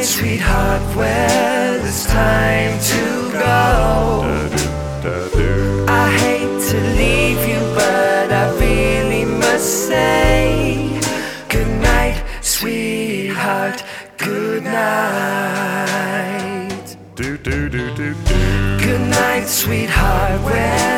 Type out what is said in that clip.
sweetheart, well, it's time to go. I hate to leave you, but I really must say good night, sweetheart, good night. Good night, sweetheart, well,